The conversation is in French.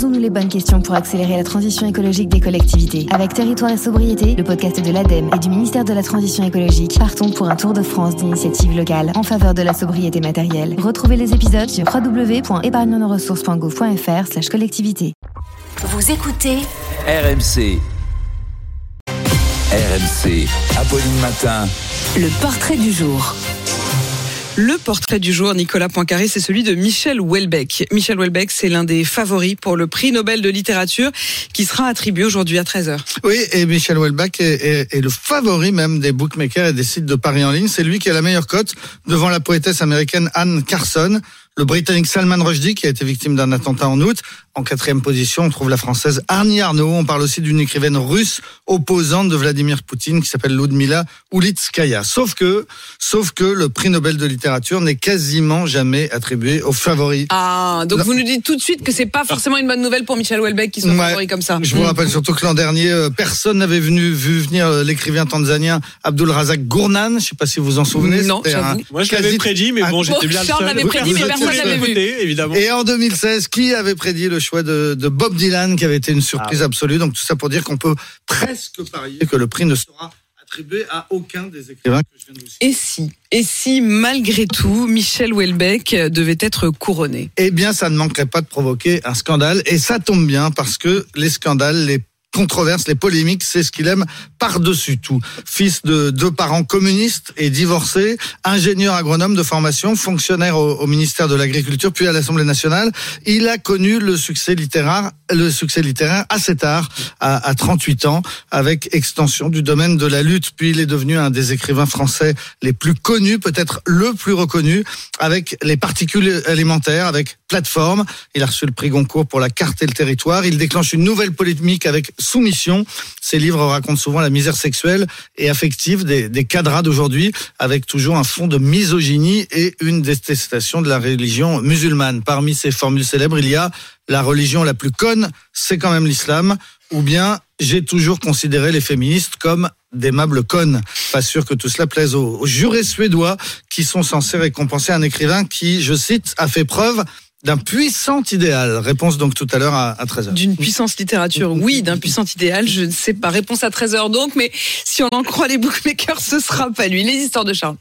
Posons-nous les bonnes questions pour accélérer la transition écologique des collectivités. Avec Territoire et Sobriété, le podcast de l'ADEME et du ministère de la Transition écologique, partons pour un tour de France d'initiatives locales en faveur de la sobriété matérielle. Retrouvez les épisodes sur www.épargnenoressources.gouv.fr/collectivité. Vous écoutez RMC. RMC, Apolline Matin. le portrait du jour. Le portrait du jour, Nicolas Poincaré, c'est celui de Michel Houellebecq. Michel Houellebecq, c'est l'un des favoris pour le prix Nobel de littérature qui sera attribué aujourd'hui à 13h. Oui, et Michel Houellebecq est le favori même des bookmakers et des sites de paris en ligne. C'est lui qui a la meilleure cote devant la poétesse américaine Anne Carson, le Britannique Salman Rushdie qui a été victime d'un attentat en août. En 4e position, on trouve la Française Annie Ernaux. On parle aussi d'une écrivaine russe opposante de Vladimir Poutine qui s'appelle Ludmila Ulitskaya. Sauf que le prix Nobel de littérature n'est quasiment jamais attribué aux favoris. Ah, donc vous nous dites tout de suite que c'est pas forcément une bonne nouvelle pour Michel Houellebecq qui soit favori comme ça. Je vous rappelle surtout que l'an dernier, personne n'avait vu venir l'écrivain tanzanien Abdul Razak Gurnah. Je sais pas si vous vous en souvenez. Non, j'avoue. Moi, je l'avais prédit, mais bon, j'étais bien le seul. Charles l'avait prédit, mais personne l'avait vu. Évidemment. Et en 2016, qui avait prédit le choix de Bob Dylan, qui avait été une surprise absolue. Donc tout ça pour dire qu'on peut presque parier que le prix ne sera attribué à aucun des écrivains que je viens de vous citer. Et si malgré tout, Michel Houellebecq devait être couronné? Eh bien, ça ne manquerait pas de provoquer un scandale. Et ça tombe bien parce que les scandales, les controverses, les polémiques, c'est ce qu'il aime par-dessus tout. Fils de 2 parents communistes et divorcé, ingénieur agronome de formation, fonctionnaire au ministère de l'Agriculture, puis à l'Assemblée nationale, il a connu le succès littéraire assez tard, à 38 ans, avec extension du domaine de la lutte. Puis il est devenu un des écrivains français les plus connus, peut-être le plus reconnu, avec les particules élémentaires, avec Plateforme. Il a reçu le prix Goncourt pour La carte et le territoire. Il déclenche une nouvelle polémique avec Soumission. Ses livres racontent souvent la misère sexuelle et affective des cadras d'aujourd'hui, avec toujours un fond de misogynie et une détestation de la religion musulmane. Parmi ces formules célèbres, il y a la religion la plus conne, c'est quand même l'islam, ou bien j'ai toujours considéré les féministes comme d'aimables connes. Pas sûr que tout cela plaise aux jurés suédois qui sont censés récompenser un écrivain qui, je cite, a fait preuve d'un puissant idéal. Réponse donc tout à l'heure à 13h. D'une puissante littérature, oui, d'un puissant idéal, je ne sais pas. Réponse à 13h donc, mais si on en croit les bookmakers, ce sera pas lui. Les histoires de Charles.